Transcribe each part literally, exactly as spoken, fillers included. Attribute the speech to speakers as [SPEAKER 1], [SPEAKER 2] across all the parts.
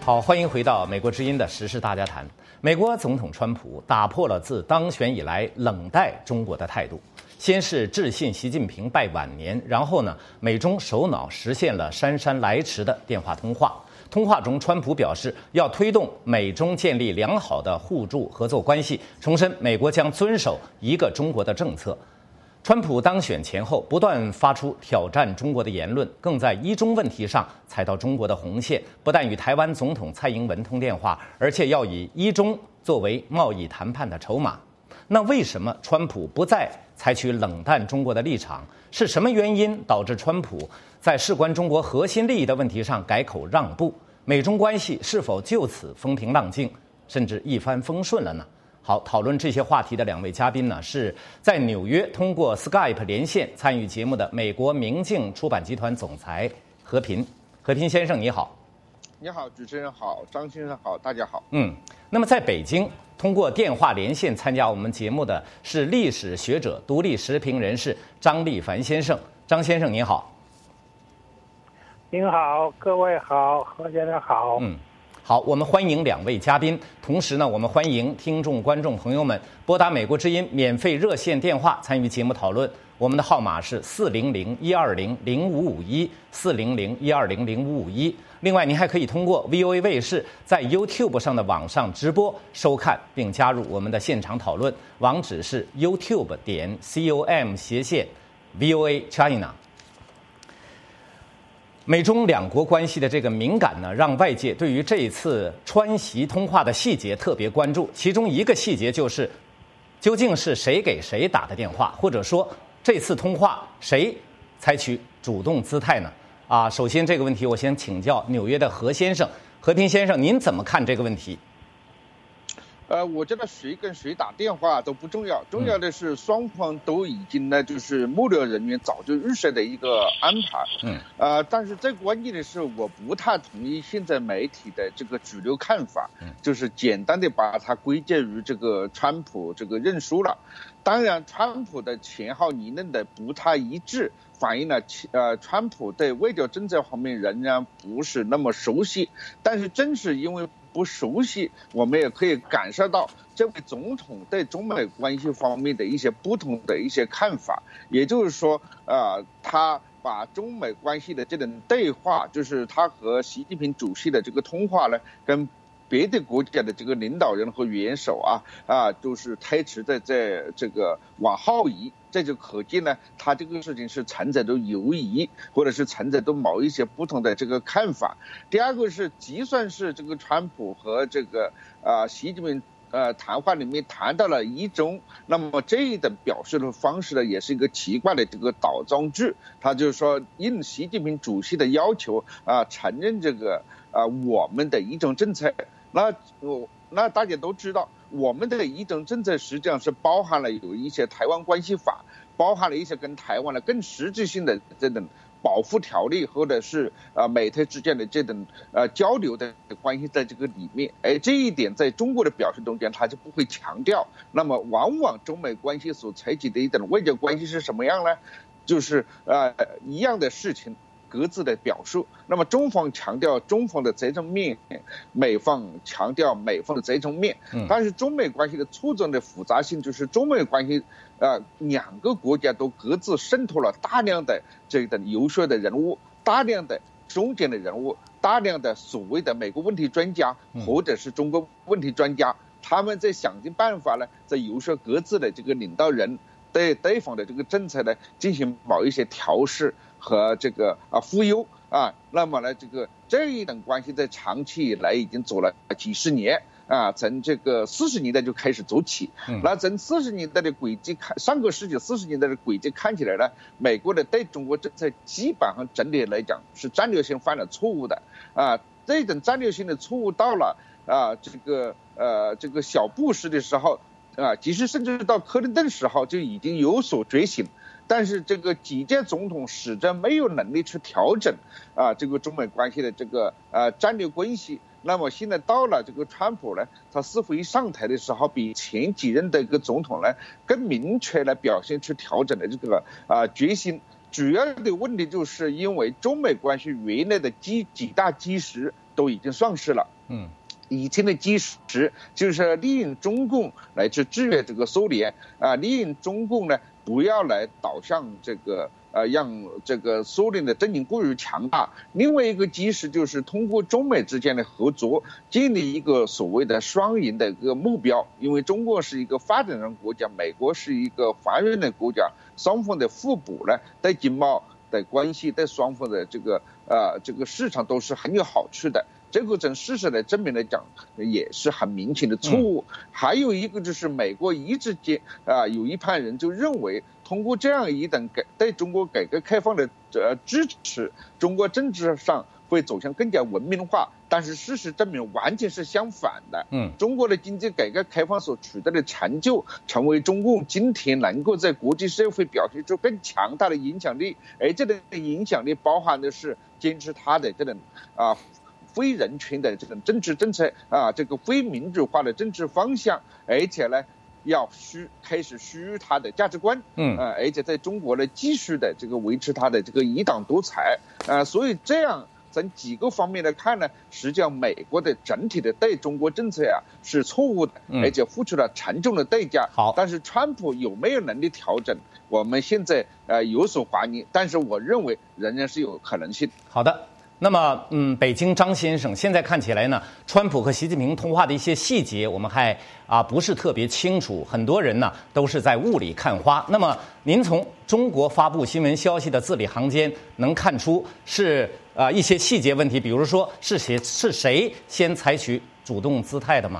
[SPEAKER 1] 好，欢迎回到美国之音的时事大家谈。美国总统川普打破了自当选以来冷待中国的态度，先是致信习近平拜晚年，然后呢，美中首脑实现了姗姗来迟的电话通话。通话中，川普表示要推动美中建立良好的互助合作关系，重申美国将遵守一个中国的政策。川普当选前后不断发出挑战中国的言论，更在一中问题上踩到中国的红线，不但与台湾总统蔡英文通电话，而且要以一中作为贸易谈判的筹码。那为什么川普不再采取冷淡中国的立场？是什么原因导致川普在事关中国核心利益的问题上改口让步？美中关系是否就此风平浪静，甚至一帆风顺了呢？好，讨论这些话题的两位嘉宾呢，是在纽约通过 Skype 连线参与节目的美国明镜出版集团总裁何平。何平先生，你好。
[SPEAKER 2] 你好，主持人好，张先生好，大家好。
[SPEAKER 1] 嗯，那么在北京通过电话连线参加我们节目的是历史学者、独立时评人士张立凡先生。张先生，你好。
[SPEAKER 3] 您好，各位好，何先生好。
[SPEAKER 1] 嗯。好，我们欢迎两位嘉宾，同时呢，我们欢迎听众、观众朋友们拨打美国之音免费热线电话参与节目讨论。我们的号码是四零零一二零零五五一四零零一二零零五五一。另外，您还可以通过 V O A 卫视在 YouTube 上的网上直播收看并加入我们的现场讨论，网址是 YouTube 点 com 斜线 V O A China。美中两国关系的这个敏感呢，让外界对于这一次川习通话的细节特别关注。其中一个细节就是，究竟是谁给谁打的电话，或者说这次通话谁采取主动姿态呢？啊，首先这个问题我先请教纽约的何先生，何平先生，您怎么看这个问题？
[SPEAKER 2] 呃，我觉得谁跟谁打电话都不重要，重要的是双方都已经呢，就是幕僚人员早就预设的一个安排。嗯。呃，但是最关键的是，我不太同意现在媒体的这个主流看法，就是简单的把它归结于这个川普这个认输了。当然，川普的前后理论的不太一致，反映了呃川普对外交政策方面仍然不是那么熟悉。但是正是因为不熟悉，我们也可以感受到这位总统对中美关系方面的一些不同的一些看法。也就是说，呃，他把中美关系的这种对话，就是他和习近平主席的这个通话呢，跟别的国家的这个领导人和元首啊啊，就是推迟在这这个往后移，这就可见呢，他这个事情是存在着犹疑，或者是存在着某一些不同的这个看法。第二个是，就算是这个川普和这个啊习近平呃谈话里面谈到了一中，那么这一种表示的方式呢，也是一个奇怪的这个倒装句。他就是说，应习近平主席的要求啊，承认这个啊我们的一中政策。那我那大家都知道，我们的一中政策实际上是包含了有一些台湾关系法，包含了一些跟台湾的更实质性的这种保护条例，或者是呃美台之间的这种呃交流的关系在这个里面。哎，这一点在中国的表述中间他就不会强调。那么往往中美关系所采取的一种外交关系是什么样呢？就是呃一样的事情各自的表述。那么中方强调中方的这种面，美方强调美方的这种面。但是中美关系的促进的复杂性，就是中美关系呃两个国家都各自渗透了大量的这个优秀的人物，大量的中间的人物，大量的所谓的美国问题专家或者是中国问题专家，他们在想尽办法呢，在游说各自的这个领导人对对方的这个政策呢进行某一些调试和这个啊忽悠啊。那么呢，这个这一等关系在长期以来已经走了几十年啊，从这个四十年代就开始走起。那从四十年代的轨迹看，上个世纪四十年代的轨迹看起来呢，美国的对中国政策基本上整体来讲是战略性犯了错误的啊。这种战略性的错误到了啊这个呃这个小布什的时候啊，其实甚至到克林顿时候就已经有所觉醒。但是这个几届总统始终没有能力去调整啊这个中美关系的这个呃战略关系。那么现在到了这个川普呢，他似乎一上台的时候，比前几任的一个总统呢更明确地表现出调整的这个啊、呃、决心。主要的问题就是因为中美关系原来的基几大基石都已经丧失了。嗯。以前的基石就是利用中共来去制约这个苏联啊，利用中共呢不要来导向这个呃让这个苏联的阵营过于强大。另外一个基石就是通过中美之间的合作，建立一个所谓的双赢的一个目标。因为中国是一个发展中国家，美国是一个繁荣的国家，双方的互补呢，在经贸的关系，在双方的这个呃这个市场都是很有好处的。这个从事实的证明来讲，也是很明显的错误。嗯、还有一个就是美国一直间啊、呃，有一派人就认为，通过这样一等改对中国改革开放的呃支持，中国政治上会走向更加文明化。但是事实证明，完全是相反的。嗯，中国的经济改革开放所取得的成就，成为中共今天能够在国际社会表现出更强大的影响力，而这个影响力包含的是坚持它的这种啊。呃非人权的这种政治政策啊，这个非民主化的政治方向，而且呢，要虚开始虚入他的价值观，嗯啊，而且在中国呢，继续的这个维持他的这个一党独裁啊，所以这样从几个方面来看呢，实际上美国的整体的对中国政策啊是错误的，而且付出了沉重的代价。好，但是川普有没有能力调整，我们现在呃有所怀疑，但是我认为仍然是有可能性。
[SPEAKER 1] 好的。那么，嗯，北京张先生，现在看起来呢，川普和习近平通话的一些细节，我们还啊不是特别清楚，很多人呢都是在雾里看花。那么，您从中国发布新闻消息的字里行间能看出是啊一些细节问题，比如说是谁是谁先采取主动姿态的吗？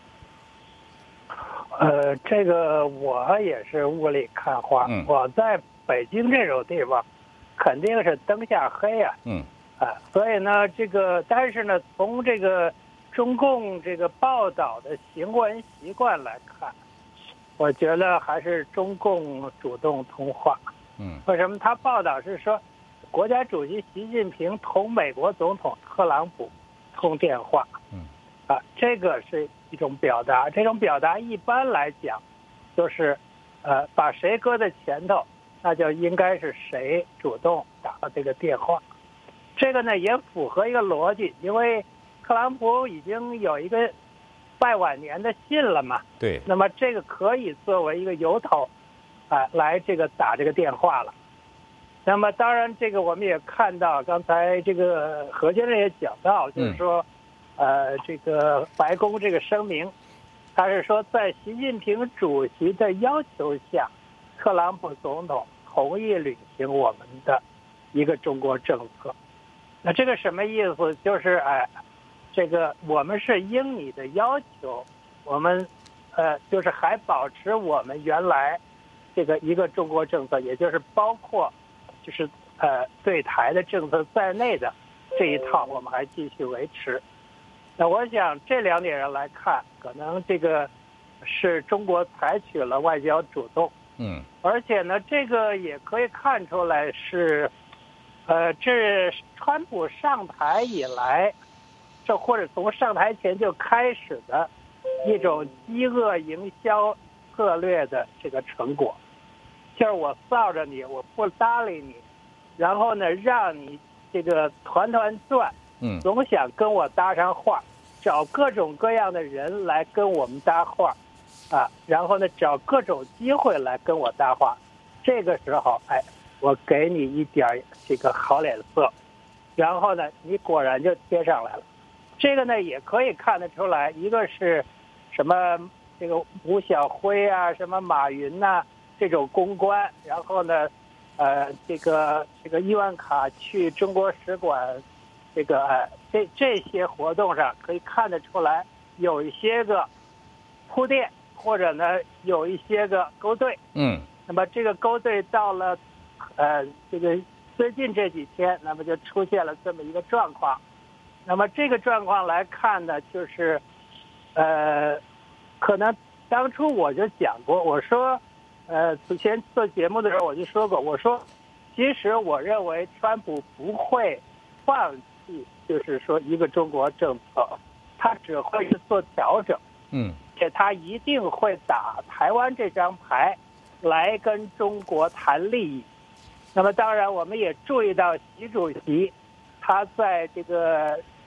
[SPEAKER 3] 呃，这个我也是雾里看花。嗯、我在北京这种地方，肯定是灯下黑啊。嗯。啊，所以呢，这个但是呢，从这个中共这个报道的行文习惯来看，我觉得还是中共主动通话。嗯，为什么？他报道是说，国家主席习近平同美国总统特朗普通电话。嗯，啊，这个是一种表达。这种表达一般来讲，就是，呃，把谁搁在前头，那就应该是谁主动打了这个电话。这个呢也符合一个逻辑，因为特朗普已经有一个拜晚年的信了嘛，
[SPEAKER 1] 对，
[SPEAKER 3] 那么这个可以作为一个由头，啊、呃，来这个打这个电话了。那么当然，这个我们也看到，刚才这个何先生也讲到，就是说，嗯、呃，这个白宫这个声明，他是说在习近平主席的要求下，特朗普总统同意履行我们的一个中国政策。那这个什么意思？就是哎，这个我们是应你的要求，我们呃就是还保持我们原来这个一个中国政策，也就是包括就是呃对台的政策在内的这一套，我们还继续维持。那我想这两点上来看，可能这个是中国采取了外交主动，嗯，而且呢，这个也可以看出来是。呃，这川普上台以来，这或者从上台前就开始的一种饥饿营销策略的这个成果，就是我臊着你，我不搭理你，然后呢，让你这个团团转，嗯，总想跟我搭上话，找各种各样的人来跟我们搭话，啊，然后呢，找各种机会来跟我搭话，这个时候，哎。我给你一点这个好脸色，然后呢，你果然就贴上来了。这个呢，也可以看得出来，一个是什么这个吴晓辉啊，什么马云呐、啊、这种公关，然后呢，呃，这个这个伊万卡去中国使馆，这个呃这这些活动上可以看得出来，有一些个铺垫，或者呢有一些个勾兑。嗯，那么这个勾兑到了。呃，这个最近这几天，那么就出现了这么一个状况。那么这个状况来看呢，就是，呃，可能当初我就讲过，我说，呃，之前做节目的时候我就说过，我说，其实我认为川普不会放弃，就是说一个中国政策，他只会是做调整，嗯，且他一定会打台湾这张牌，来跟中国谈利益。那么当然我们也注意到习主席他在这个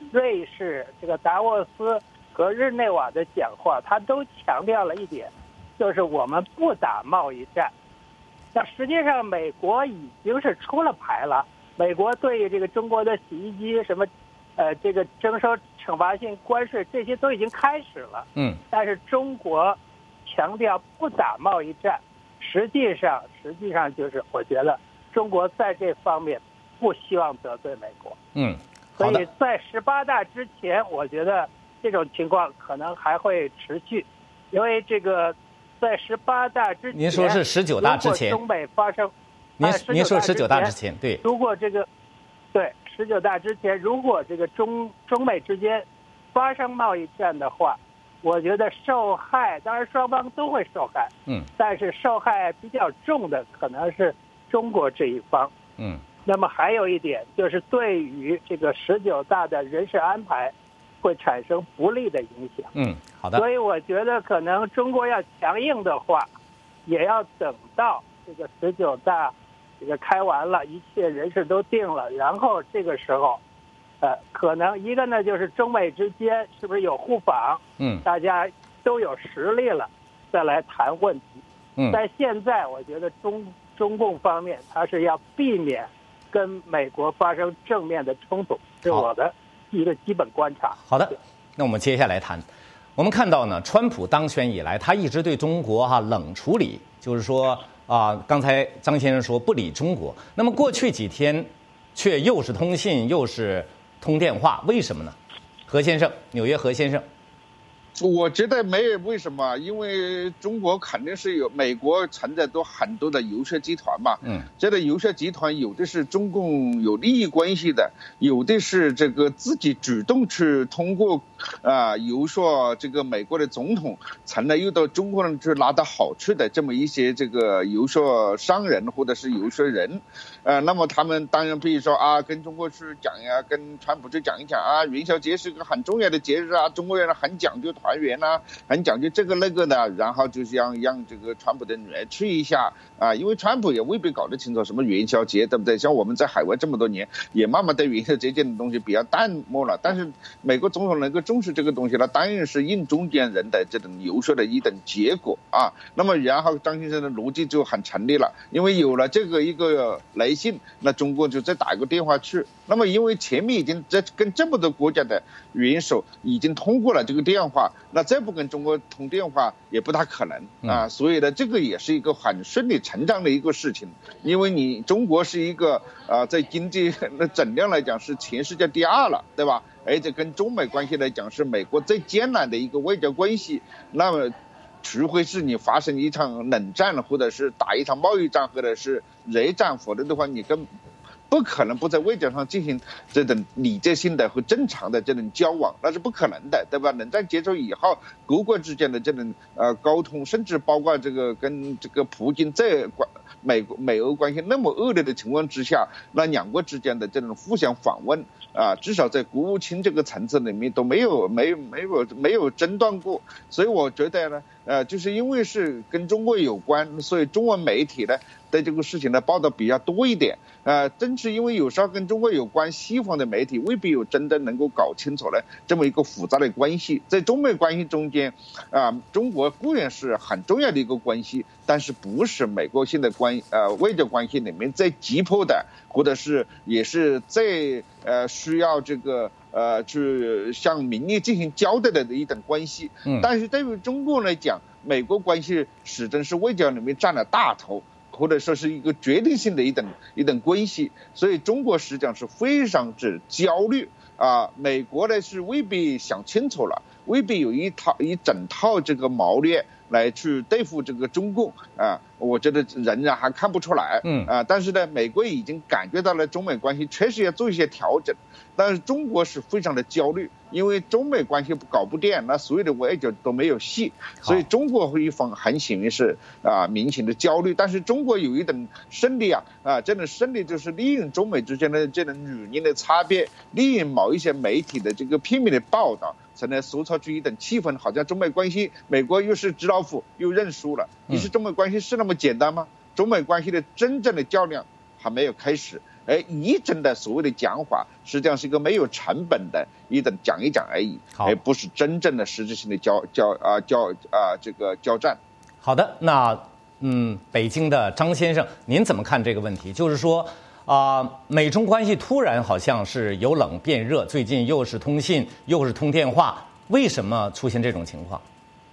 [SPEAKER 3] 瑞士这个达沃斯和日内瓦的讲话，他都强调了一点，就是我们不打贸易战。那实际上美国已经是出了牌了，美国对这个中国的洗衣机什么，呃，这个征收惩罚性关税这些都已经开始了。
[SPEAKER 1] 嗯，
[SPEAKER 3] 但是中国强调不打贸易战，实际上实际上就是我觉得中国在这方面不希望得罪美国。
[SPEAKER 1] 嗯，
[SPEAKER 3] 所以在十八大之前，我觉得这种情况可能还会持续，因为这个在十八大之前，
[SPEAKER 1] 您说是十九大之前，
[SPEAKER 3] 中美发生，
[SPEAKER 1] 您您说十九大之前，对，
[SPEAKER 3] 如果这个，对十九大之前，如果这个中中美之间发生贸易战的话，我觉得受害，当然双方都会受害，
[SPEAKER 1] 嗯，
[SPEAKER 3] 但是受害比较重的可能是中国这一方，
[SPEAKER 1] 嗯。
[SPEAKER 3] 那么还有一点就是对于这个十九大的人事安排会产生不利的影响。
[SPEAKER 1] 嗯，好的。
[SPEAKER 3] 所以我觉得可能中国要强硬的话，也要等到这个十九大这个开完了，一切人事都定了，然后这个时候，呃，可能一个呢就是中美之间是不是有互访，
[SPEAKER 1] 嗯，
[SPEAKER 3] 大家都有实力了，再来谈问题。
[SPEAKER 1] 嗯，
[SPEAKER 3] 但现在我觉得中中共方面他是要避免跟美国发生正面的冲突，是我的一个基本观察。
[SPEAKER 1] 好的，那我们接下来谈。我们看到呢，川普当选以来，他一直对中国哈、啊、冷处理，就是说啊、呃，刚才张先生说不理中国。那么过去几天，却又是通信又是通电话，为什么呢？何先生，纽约何先生。
[SPEAKER 2] 我觉得没有为什么，因为中国肯定是有美国存在都很多的游说集团嘛，嗯，这个游说集团有的是中共有利益关系的，有的是这个自己主动去通过啊、呃、游说这个美国的总统，成了又到中国人去拿到好处的这么一些这个游说商人或者是游说人，呃，那么他们当然比如说啊，跟中国去讲呀，跟川普去讲一讲啊，元宵节是个很重要的节日啊，中国人很讲究团圆啊，很讲究这个那个的，然后就是让让这个川普的女儿去一下啊，因为川普也未必搞得清楚什么元宵节，对不对？像我们在海外这么多年，也慢慢对元宵节这件东西比较淡漠了。但是美国总统能够重视这个东西呢，当然是应中间人的这种游说的一等结果啊。那么然后张先生的逻辑就很成立了，因为有了这个一个来信，那中国就再打一个电话去。那么因为前面已经在跟这么多国家的元首已经通过了这个电话，那再不跟中国通电话也不大可能啊，所以呢，这个也是一个很顺理成章的一个事情，因为你中国是一个啊，在经济的总量来讲是全世界第二了，对吧？而且跟中美关系来讲是美国最艰难的一个外交关系，那么除非是你发生一场冷战，或者是打一场贸易战，或者是热战，否则的话你跟不可能不在外交上进行这种理智性的和正常的这种交往，那是不可能的，对吧？冷战结束以后，各国之间的这种呃沟通，甚至包括这个跟这个普京在关美国美欧关系那么恶劣的情况之下，那两国之间的这种互相访问啊，至少在国务卿这个层次里面都没有没有没有没有中断过，所以我觉得呢，呃，就是因为是跟中国有关，所以中文媒体呢对这个事情的报道比较多一点。呃，正是因为有时候跟中国有关，西方的媒体未必有真的能够搞清楚了这么一个复杂的关系。在中美关系中间，啊、呃，中国固然是很重要的一个关系，但是不是美国现在关呃外交关系里面最急迫的，或者是也是最呃需要这个呃去向民意进行交代的一等关系。嗯，但是对于中国来讲，美国关系始终是外交里面占了大头，或者说是一个决定性的一等一等关系，所以中国实际上是非常之焦虑啊。美国呢是未必想清楚了，未必有一套一整套这个谋略来去对付这个中共啊，我觉得仍然还看不出来，嗯啊，但是呢，美国已经感觉到了中美关系确实要做一些调整，但是中国是非常的焦虑，因为中美关系搞不定，那所有的外交都没有戏，所以中国一方很显然是啊明显的焦虑，但是中国有一等胜利啊啊，这种胜利就是利用中美之间的这种语言的差别，利用某一些媒体的这个片面的报道，才能塑造出一等气氛，好像中美关系美国又是纸老虎又认输了。你是中美关系是那么简单吗？中美关系的真正的较量还没有开始呃，一种的所谓的讲话，实际上是一个没有成本的一种讲一讲而已，而不是真正的实质性的交交啊交啊这个交战。
[SPEAKER 1] 好的，那嗯，北京的张先生，您怎么看这个问题？就是说啊、呃，美中关系突然好像是由冷变热，最近又是通信，又是通电话，为什么出现这种情况？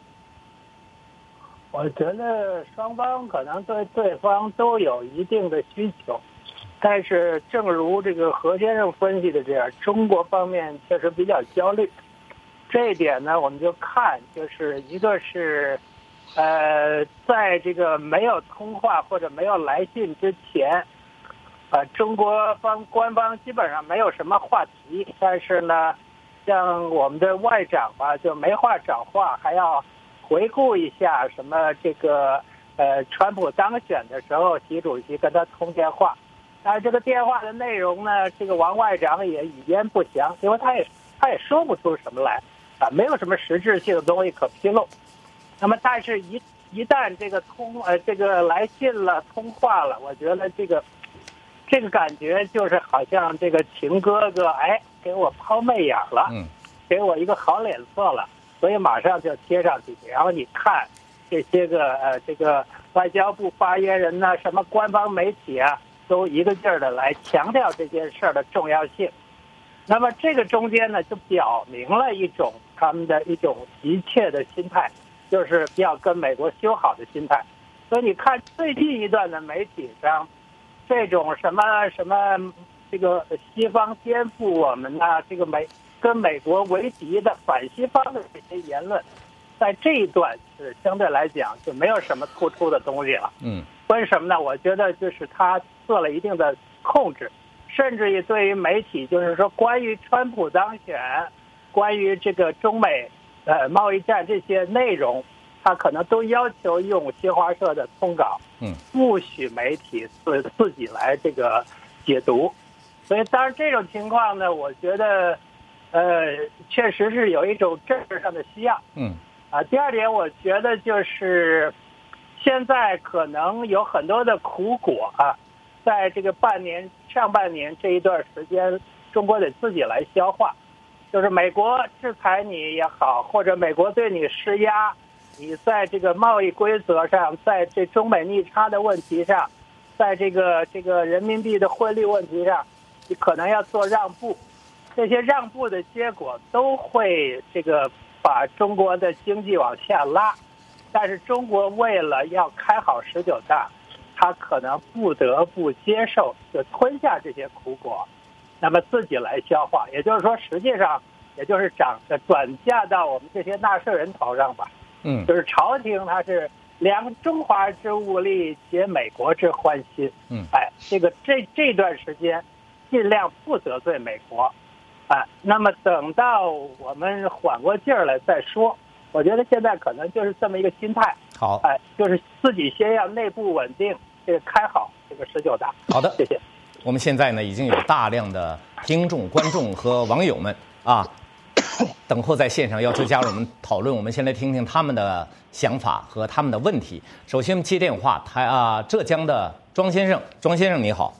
[SPEAKER 3] 我觉得双方可能对对方都有一定的需求，但是正如这个何先生分析的这样，中国方面确实比较焦虑。这一点呢，我们就看，就是一个是，呃，在这个没有通话或者没有来信之前，呃，中国方官方基本上没有什么话题，但是呢，像我们的外长吧，就没话找话，还要回顾一下什么这个呃，川普当选的时候，习主席跟他通电话，但是这个电话的内容呢，这个王外长也语焉不详，因为他也他也说不出什么来啊，没有什么实质性的东西可披露。那么，但是一一旦这个通呃这个来信了、通话了，我觉得这个这个感觉就是好像这个情哥哥哎给我抛媚眼了，嗯，给我一个好脸色了。所以马上就贴上去，然后你看这些个呃，这个外交部发言人呢，什么官方媒体啊，都一个劲儿的来强调这件事儿的重要性。那么这个中间呢，就表明了一种他们的一种急切的心态，就是要跟美国修好的心态。所以你看最近一段的媒体上，这种什么什么这个西方颠覆我们呐、啊，这个美。跟美国为敌的反西方的这些言论，在这一段是相对来讲就没有什么突出的东西了。嗯，为什么呢？我觉得就是他做了一定的控制，甚至于对于媒体，就是说关于川普当选，关于这个中美呃贸易战这些内容，他可能都要求用新华社的通稿，嗯，不许媒体自自己来这个解读。所以当然这种情况呢，我觉得。呃，确实是有一种政治上的需要。嗯，啊，第二点，我觉得就是现在可能有很多的苦果啊，在这个半年上半年这一段时间，中国得自己来消化。就是美国制裁你也好，或者美国对你施压，你在这个贸易规则上，在这中美逆差的问题上，在这个这个人民币的汇率问题上，你可能要做让步。这些让步的结果都会这个把中国的经济往下拉，但是中国为了要开好十九大，他可能不得不接受就吞下这些苦果，那么自己来消化。也就是说，实际上也就是涨转嫁到我们这些纳税人头上吧。嗯，就是朝廷它是量中华之物力，解美国之欢心。嗯，哎，这个这这段时间尽量不得罪美国。啊，那么等到我们缓过劲儿来再说。我觉得现在可能就是这么一个心态。
[SPEAKER 1] 好，
[SPEAKER 3] 哎，就是自己先要内部稳定，这个开好这个十九大。
[SPEAKER 1] 好的，
[SPEAKER 3] 谢谢。
[SPEAKER 1] 我们现在呢已经有大量的听众、观众和网友们啊，等候在线上要求加入我们讨论。我们先来听听他们的想法和他们的问题。首先接电话，台啊浙江的庄先生，庄先生你好。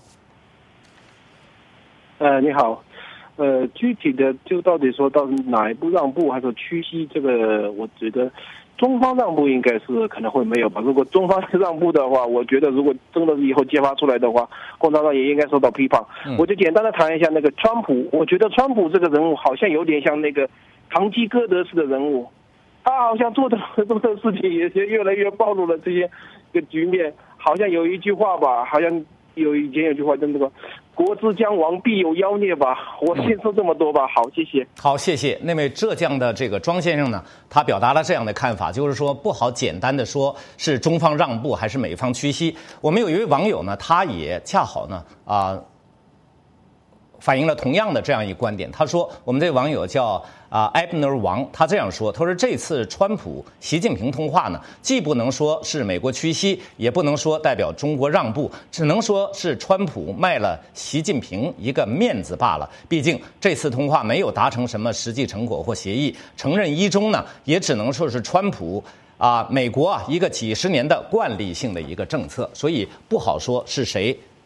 [SPEAKER 4] 呃，你好。呃，具体的就到底说到哪一步让步，还是屈膝，这个我觉得中方让步应该是可能会没有吧。如果中方让步的话，我觉得如果真的是以后揭发出来的话，共产党也应该受到批判。嗯、我就简单的谈一下那个川普，我觉得川普这个人物好像有点像那个堂吉诃德式的人物，他好像做的做的事情也越来越暴露了这些个局面。好像有一句话吧，好像有以前有句话叫那个国之将亡，必有妖孽吧。我先说这么多吧。好，谢谢。
[SPEAKER 1] 好，谢谢。那位浙江的这个庄先生呢，他表达了这样的看法，就是说不好简单的说是中方让步还是美方屈膝。我们有一位网友呢，他也恰好呢啊、呃、反映了同样的这样一个观点。他说，我们这位网友叫啊埃布尔王，他这样说，他说这次川普习近平通话呢，既不能说是美国屈膝，也不能说代表中国让步，只能说是川普卖了习近平一个面子罢了。毕竟这次通话没有达成什么实际成果或协议，承认一中呢，也只能说是川普啊美国啊一个几十年的惯例性的一个政策，所以不好说是谁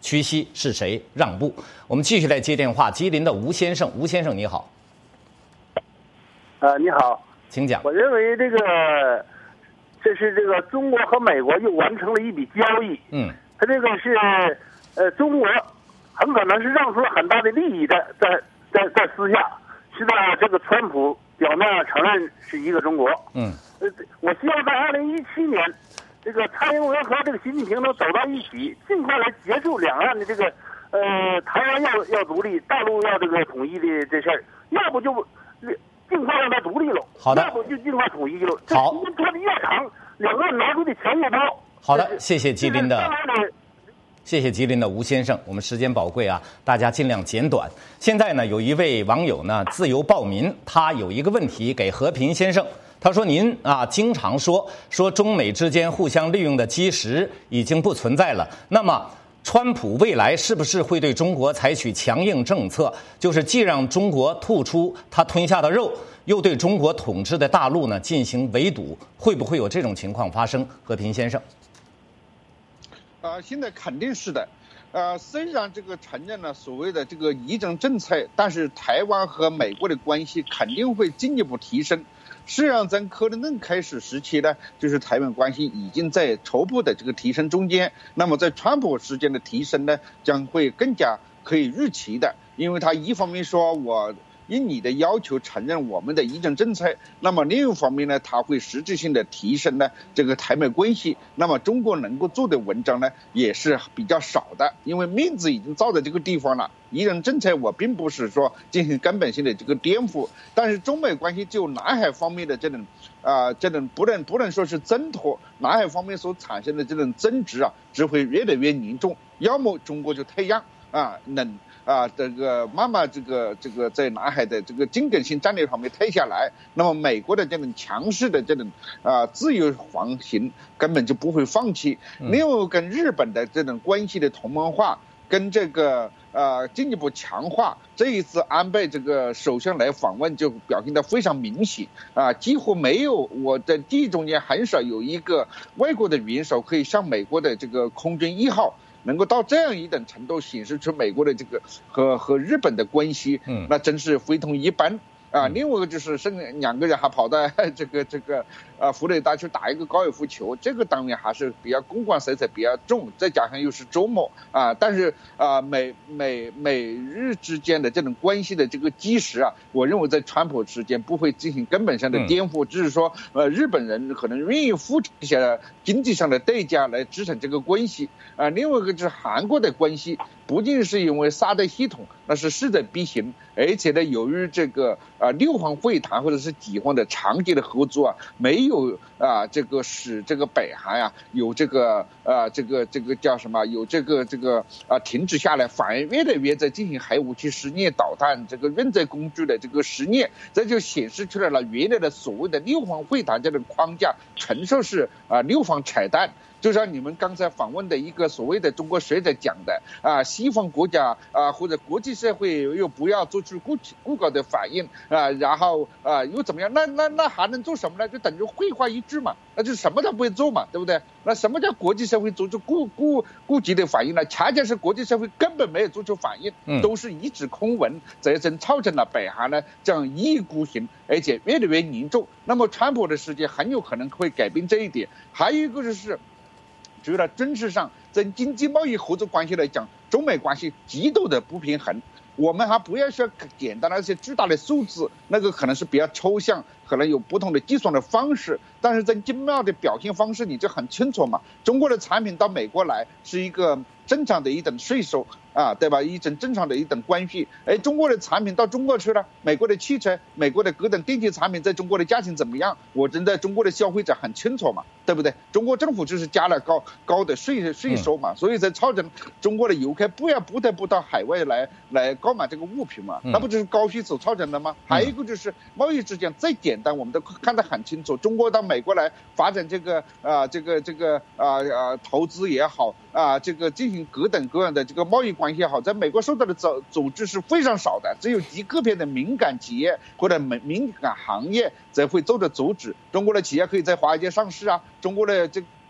[SPEAKER 1] 屈膝是谁让步？我们继续来接电话，吉林的吴先生，吴先生你好。
[SPEAKER 5] 呃，你好，
[SPEAKER 1] 请讲。
[SPEAKER 5] 我认为这个这是这个中国和美国又完成了一笔交易。嗯，他这个是呃中国很可能是让出了很大的利益在在在在私下，使得这个川普表面上承认是一个中国。嗯，呃，我希望在二零一七年，这个蔡英文和这个习近平能走到一起，尽快来结束两岸的这个呃台湾要要独立，大陆要这个统一的这事儿，要不就尽快让它独立了。
[SPEAKER 1] 好的，
[SPEAKER 5] 要不就尽快统一了。
[SPEAKER 1] 好，
[SPEAKER 5] 时间拖得越长，两岸拿出的钱越多。
[SPEAKER 1] 好的，谢谢吉林的。谢谢吉林的吴先生，我们时间宝贵啊，大家尽量简短。现在呢，有一位网友呢自由暴民，他有一个问题给和平先生，他说：“您啊，经常说说中美之间互相利用的基石已经不存在了，那么川普未来是不是会对中国采取强硬政策，就是既让中国吐出他吞下的肉，又对中国统治的大陆呢进行围堵？会不会有这种情况发生？”和平先生。
[SPEAKER 2] 啊、呃，现在肯定是的，呃，虽然这个承认了所谓的这个一中政策，但是台湾和美国的关系肯定会进一步提升。实际上，从克林顿开始时期呢，就是台湾关系已经在初步的这个提升中间。那么在川普时间的提升呢，将会更加可以预期的，因为他一方面说我因你的要求承认我们的一中政策，那么另一方面呢，它会实质性的提升呢这个台美关系。那么中国能够做的文章呢也是比较少的，因为面子已经造在这个地方了。一中政策我并不是说进行根本性的这个颠覆，但是中美关系就南海方面的这种啊、呃、这种不能不能说是挣脱，南海方面所产生的这种争执啊，只会越来越严重。要么中国就退让啊，能。啊，这个慢慢这个这个在南海的这个竞争性战略方面退下来，那么美国的这种强势的这种啊自由航行根本就不会放弃。另外跟日本的这种关系的同盟化，跟这个呃进一步强化，这一次安倍这个首相来访问就表现得非常明显啊，几乎没有我在地中间很少有一个外国的元首可以像美国的这个空军一号。能够到这样一等程度显示出美国的这个和和日本的关系，嗯，那真是非同一般啊。另外一个就是剩两个人还跑到这个这个呃佛罗里达去打一个高尔夫球，这个当然还是比较公关色彩比较重，再加上又是周末啊。但是啊美美美日之间的这种关系的这个基石啊，我认为在川普之间不会进行根本上的颠覆，只是说呃日本人可能愿意付出一些经济上的代价来支撑这个关系啊。另外一个就是韩国的关系，不仅是因为萨德系统那是势在必行，而且呢由于这个啊六方会谈或者是几方的长期的合作啊，没有啊这个使这个北韩啊有这个啊这个这个叫什么有这个这个啊停止下来，反而越来越在进行核武器实验、导弹这个运载工具的这个实验，这就显示出来了原来的所谓的六方会谈这种框架纯属是啊六方扯淡。就像你们刚才访问的一个所谓的中国学者讲的啊，西方国家啊或者国际社会又不要做出过过高的反应啊，然后啊又怎么样？那那那还能做什么呢？就等于绘画一致嘛，那就什么都不会做嘛，对不对？那什么叫国际社会做出顾顾顾及的反应呢？恰恰是国际社会根本没有做出反应，都是一纸空文，这正造成了北韩呢这样一意孤行，而且越来越严重。那么川普的时间很有可能会改变这一点。还有一个就是。除了军事上，在经济贸易合作关系来讲，中美关系极度的不平衡。我们还不要说简单的那些巨大的数字，那个可能是比较抽象，可能有不同的计算的方式，但是在经贸的表现方式你就很清楚嘛。中国的产品到美国来是一个正常的一等税收啊，对吧？一种正常的一等关税。哎，中国的产品到中国去了，美国的汽车、美国的各等电器产品在中国的价钱怎么样？我真的中国的消费者很清楚嘛，对不对？中国政府就是加了高高的税税收嘛，所以才造成中国的游客不要不得不到海外来来购买这个物品嘛，那不就是高需所造成的吗？还有一个就是贸易之间再简单，我们都看得很清楚，中国到美国来发展这个啊、呃、这个这个啊啊、呃、投资也好啊、呃，这个进行各等各样的这个贸易关系也好，在美国受到的组组织是非常少的，只有极个别的敏感企业或者敏敏感行业才会做的阻止。中国的企业可以在华尔街上市啊，中国的这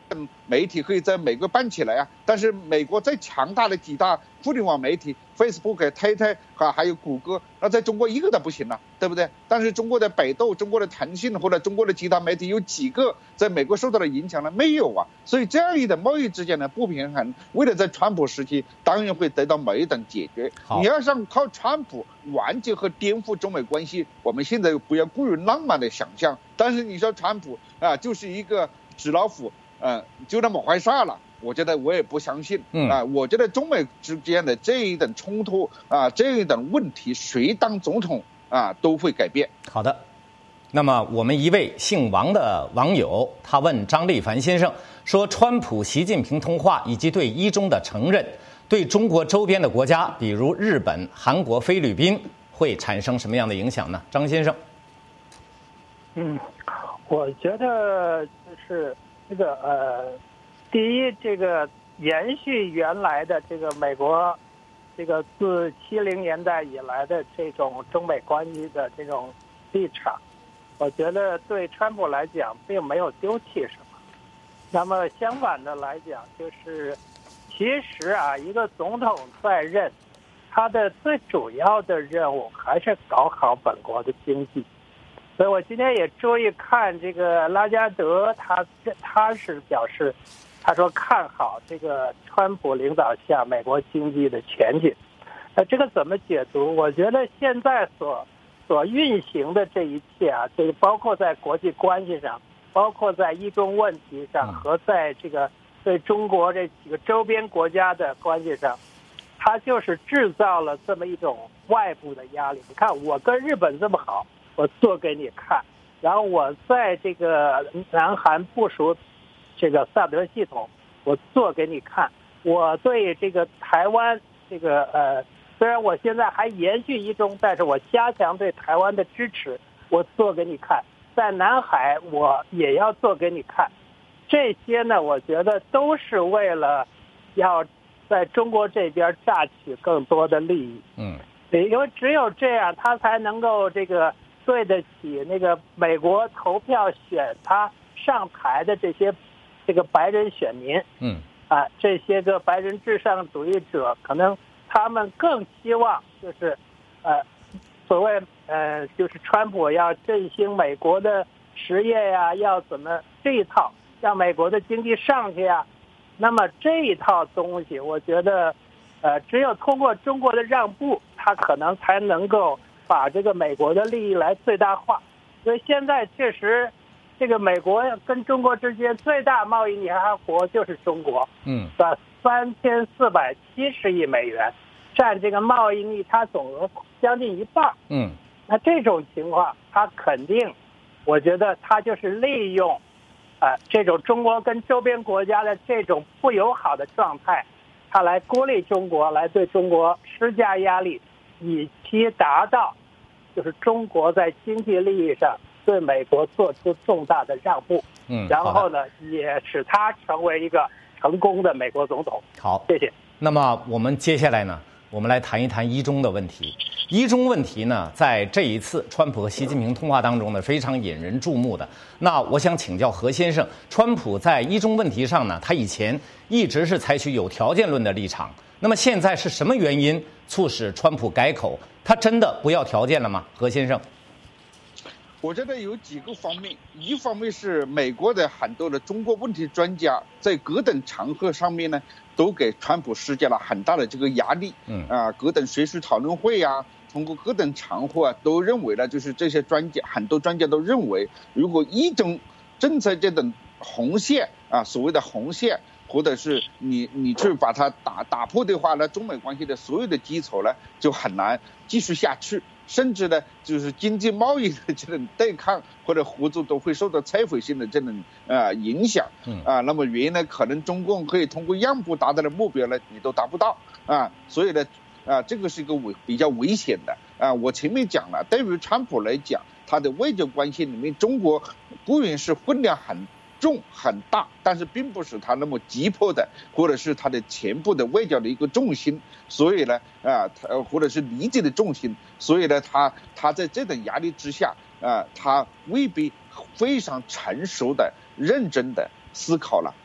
[SPEAKER 2] 媒体可以在美国办起来啊，但是美国再强大的几大互联网媒体 ，Facebook、Twitter 啊，还有谷歌，那在中国一个都不行了，对不对？但是中国的百度、中国的腾讯或者中国的其他媒体有几个在美国受到了影响呢？没有啊。所以这样一种贸易之间的不平衡，为了在川普时期，当然会得到某一种解决。你要想靠川普完结和颠覆中美关系，我们现在不要过于浪漫的想象。但是你说川普啊，就是一个纸老虎。呃，就那么回事了。我觉得我也不相信。嗯啊，我觉得中美之间的这一等冲突啊，这一等问题，谁当总统啊都会改变。
[SPEAKER 1] 好的，那么我们一位姓王的网友，他问张立凡先生说，川普、习近平通话以及对一中的承认，对中国周边的国家，比如日本、韩国、菲律宾，会产生什么样的影响呢？张先生。
[SPEAKER 3] 嗯，我觉得就是。这个呃，第一，这个延续原来的这个美国，这个自七零年代以来的这种中美关系的这种立场，我觉得对川普来讲并没有丢弃什么。那么相反的来讲，就是其实啊，一个总统在任，他的最主要的任务还是搞好本国的经济。所以我今天也注意看这个拉加德，他他是表示，他说看好这个川普领导下美国经济的前景。那这个怎么解读？我觉得现在所所运行的这一切啊，这个包括在国际关系上，包括在一中问题上，和在这个对中国这几个周边国家的关系上，它就是制造了这么一种外部的压力。你看，我跟日本这么好。我做给你看，然后我在这个南韩部署这个萨德系统，我做给你看。我对这个台湾这个呃，虽然我现在还延续一中，但是我加强对台湾的支持，我做给你看。在南海我也要做给你看。这些呢，我觉得都是为了要在中国这边榨取更多的利益。嗯，因为只有这样，他才能够这个。对得起那个美国投票选他上台的这些这个白人选民，嗯啊，这些个白人至上主义者，可能他们更希望就是呃所谓呃就是川普要振兴美国的实业呀，要怎么这一套让美国的经济上去呀。那么这一套东西，我觉得呃只有通过中国的让步，他可能才能够。把这个美国的利益来最大化，所以现在确实，这个美国跟中国之间最大贸易联合国就是中国，嗯，的三千四百七十亿美元，占这个贸易逆差总额将近一半，嗯，那这种情况，它肯定，我觉得它就是利用，啊、呃，这种中国跟周边国家的这种不友好的状态，它来孤立中国，来对中国施加压力。以期达到，就是中国在经济利益上对美国做出重大的让步，嗯，然后呢，也使他成为一个成功的美国总统。
[SPEAKER 1] 好，
[SPEAKER 3] 谢谢。
[SPEAKER 1] 那么我们接下来呢，我们来谈一谈一中的问题。一中问题呢，在这一次川普和习近平通话当中呢，非常引人注目的。那我想请教何先生，川普在一中问题上呢，他以前一直是采取有条件论的立场。那么现在是什么原因促使川普改口？他真的不要条件了吗？何先生，
[SPEAKER 2] 我觉得有几个方面，一方面是美国的很多的中国问题专家在各等场合上面呢，都给川普施加了很大的这个压力。嗯啊，各等学术讨论会啊，通过各等场合啊，都认为呢，就是这些专家，很多专家都认为，如果一中政策这等红线啊，所谓的红线。或者是你你去把它打打破的话呢，中美关系的所有的基础呢就很难继续下去，甚至呢就是经济贸易的这种对抗或者合作都会受到摧毁性的这种呃影响啊。那么原因呢，可能中共可以通过让步达到的目标呢，你都达不到啊。所以呢啊，这个是一个危比较危险的啊。我前面讲了，对于川普来讲，他的外交关系里面，中国固然是分量很重很大，但是并不是他那么急迫的，或者是他的全部的外交的一个重心。所以呢，啊，他或者是理解的重心。所以呢，他他在这种压力之下，啊，他未必非常成熟的、认真的思考了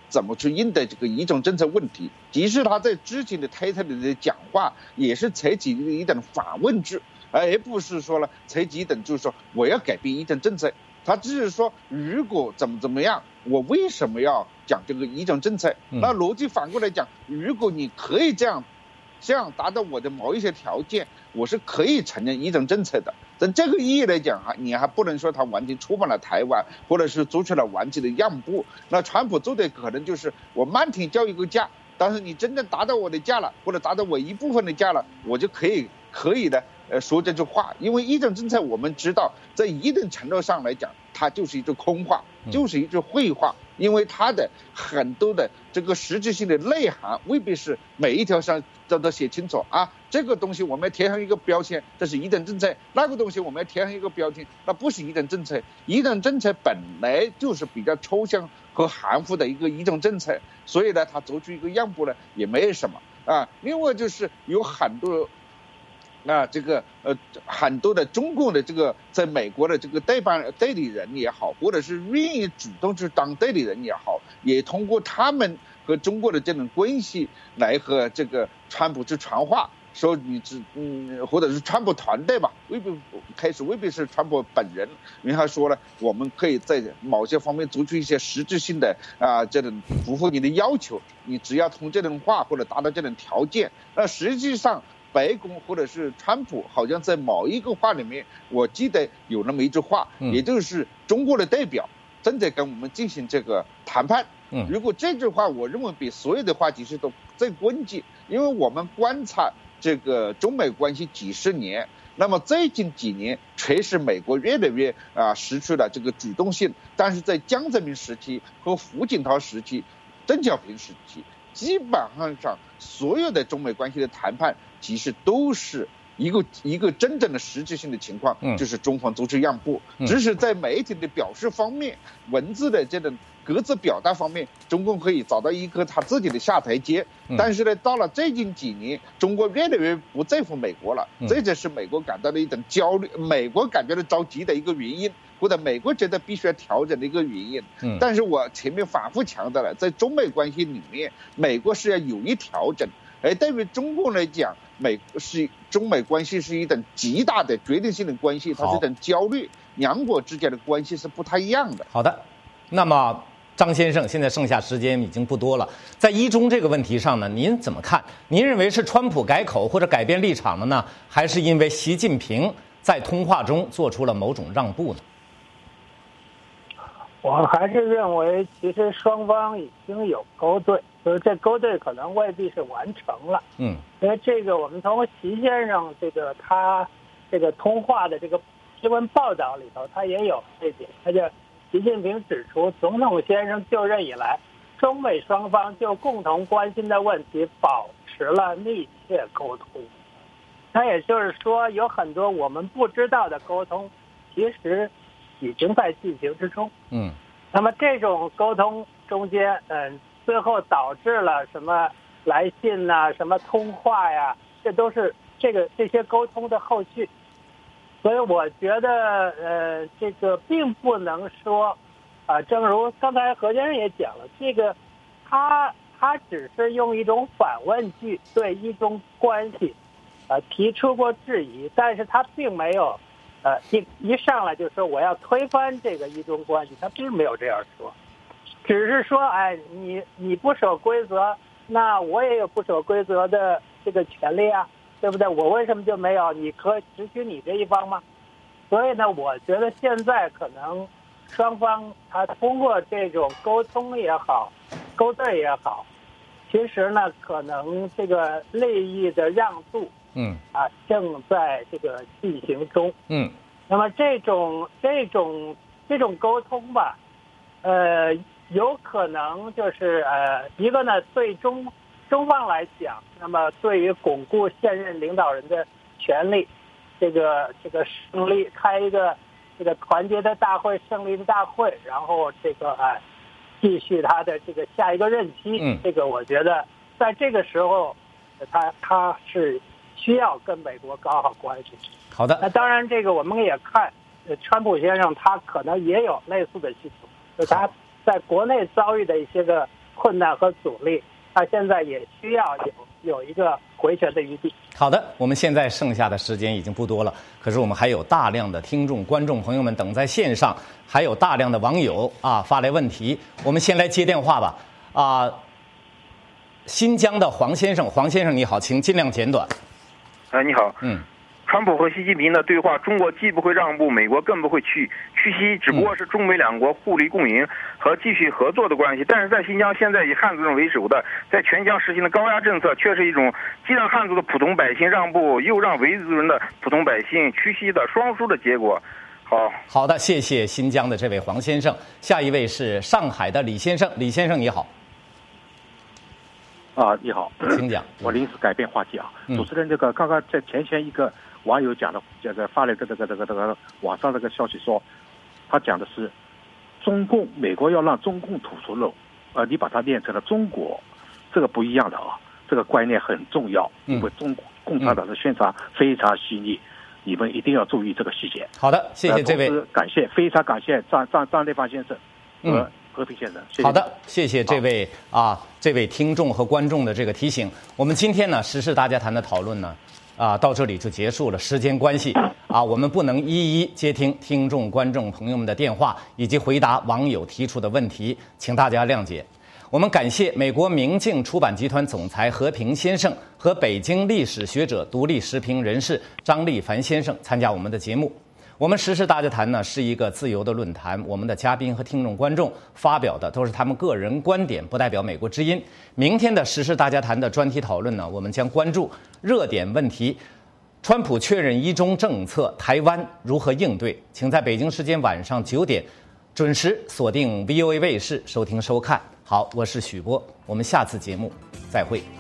[SPEAKER 2] 怎么去应对这个一种政策问题。即使他在之前的推特里的讲话，也是采取一种反问句，而不是说了采取一种就是说我要改变一种政策。他只是说，如果怎么怎么样，我为什么要讲这个一种政策？那逻辑反过来讲，如果你可以这样，这样达到我的某一些条件，我是可以承认一种政策的。从这个意义来讲，哈，你还不能说他完全出版了台湾，或者是做出了完全的让步。那川普做的可能就是我漫天叫一个价，但是你真正达到我的价了，或者达到我一部分的价了，我就可以可以的。呃，说这句话，因为一种政策我们知道，在一定程度上来讲，它就是一句空话，就是一句废话，因为它的很多的这个实质性的内涵未必是每一条上都都写清楚啊。这个东西我们要贴上一个标签，这是一种政策；那个东西我们要贴上一个标签，那不是一种政策。一种政策本来就是比较抽象和含糊的一个一种政策，所以呢，它做出一个让步呢也没有什么啊。另外就是有很多。啊，这个呃，很多的中共的这个在美国的这个代办代理人也好，或者是愿意主动去当代理人也好，也通过他们和中国的这种关系来和这个川普去传话，说你只嗯，或者是川普团队吧，未必开始未必是川普本人，因为他说了，我们可以在某些方面做出一些实质性的啊这种符合你的要求，你只要通这种话或者达到这种条件，那实际上。白宫或者是川普好像在某一个话里面，我记得有那么一句话，嗯、也就是中国的代表正在跟我们进行这个谈判。嗯，如果这句话，我认为比所有的话其实都最关键，因为我们观察这个中美关系几十年，那么最近几年确实美国越来越啊失去了这个主动性，但是在江泽民时期和胡锦涛时期、邓小平时期，基本上所有的中美关系的谈判。其实都是一个一个真正的实质性的情况，嗯、就是中方做出让步，嗯、只是在媒体的表示方面、文字的这种各自表达方面，中共可以找到一个他自己的下台阶。嗯、但是呢，到了最近几年，中国越来越不在乎美国了，嗯、这就是美国感到的一种焦虑，美国感觉到着急的一个原因，或者美国觉得必须要调整的一个原因。嗯、但是我前面反复强调了，在中美关系里面，美国是要有意调整。而对于中共来讲，美是中美关系是一种极大的决定性的关系，它是一种焦虑，两国之间的关系是不太一样的。
[SPEAKER 1] 好的，那么张先生，现在剩下时间已经不多了，在一中这个问题上呢，您怎么看？您认为是川普改口或者改变立场了呢，还是因为习近平在通话中做出了某种让步呢？
[SPEAKER 3] 我还是认为，其实双方已经有勾兑，就是这勾兑可能未必是完成了。嗯，因为这个我们从习先生这个他这个通话的这个新闻报道里头，他也有这点。他就习近平指出，总统先生就任以来，中美双方就共同关心的问题保持了密切沟通。那也就是说，有很多我们不知道的沟通，其实已经在进行之中。嗯，那么这种沟通中间，嗯，最后导致了什么来信呐、啊、什么通话呀，这都是这个这些沟通的后续。所以我觉得，呃，这个并不能说，啊、呃，正如刚才何先生也讲了，这个他他只是用一种反问句对一中关系，呃，提出过质疑，但是他并没有。呃，一一上来就说我要推翻这个一中关系，他并没有这样说，只是说，哎，你你不守规则，那我也有不守规则的这个权利啊，对不对？我为什么就没有？你可只许你这一方吗？所以呢，我觉得现在可能双方他通过这种沟通也好，勾兑也好，其实呢，可能这个利益的让渡。嗯啊，正在这个进行中。嗯，那么这种这种这种沟通吧，呃，有可能就是呃，一个呢，对中中方来讲，那么对于巩固现任领导人的权利，这个这个胜利，开一个这个团结的大会，胜利的大会，然后这个啊、呃，继续他的这个下一个任期。嗯，这个我觉得在这个时候，他他是。需要跟美国搞好关系。
[SPEAKER 1] 好的。
[SPEAKER 3] 那当然，这个我们也看，呃，川普先生他可能也有类似的需求，就他在国内遭遇的一些个困难和阻力，他现在也需要有有一个回旋的余地。
[SPEAKER 1] 好的，我们现在剩下的时间已经不多了，可是我们还有大量的听众、观众朋友们等在线上，还有大量的网友啊发来问题，我们先来接电话吧。啊，新疆的黄先生，黄先生你好，请尽量简短。
[SPEAKER 6] 哎，你好。
[SPEAKER 1] 嗯。
[SPEAKER 6] 川普和习近平的对话，中国既不会让步，美国更不会屈屈膝，只不过是中美两国互利共赢和继续合作的关系。但是在新疆，现在以汉族人为首的在全疆实行的高压政策，却是一种既让汉族的普通百姓让步，又让维族人的普通百姓屈膝的双输的结果。好，
[SPEAKER 1] 好的，谢谢新疆的这位黄先生。下一位是上海的李先生，李先生你好。
[SPEAKER 7] 啊，你好，
[SPEAKER 1] 请讲。
[SPEAKER 7] 我临时改变话题啊，
[SPEAKER 1] 嗯、
[SPEAKER 7] 主持人，这个刚刚在前前一个网友讲的，这个发了这个这个这个这个网上这个消息说，他讲的是中共美国要让中共吐出肉，呃，你把它念成了中国，这个不一样的啊，这个观念很重要，因为中共产党的宣传非常细腻，嗯、你们一定要注意这个细节。
[SPEAKER 1] 好的，谢谢这位，
[SPEAKER 7] 呃、感谢，非常感谢张张张立芳先生和、嗯。和平先生，谢谢。
[SPEAKER 1] 好的，谢谢这位啊，这位听众和观众的这个提醒。我们今天呢，时事大家谈的讨论呢，啊，到这里就结束了。时间关系啊，我们不能一一接听听众、观众朋友们的电话，以及回答网友提出的问题，请大家谅解。我们感谢美国明镜出版集团总裁和平先生和北京历史学者、独立时评人士张立凡先生参加我们的节目。我们时事大家谈呢是一个自由的论坛，我们的嘉宾和听众观众发表的都是他们个人观点，不代表美国之音。明天的时事大家谈的专题讨论呢，我们将关注热点问题：川普确认一中政策，台湾如何应对？请在北京时间晚上九点准时锁定 V O A 卫视收听收看。好，我是许波，我们下次节目再会。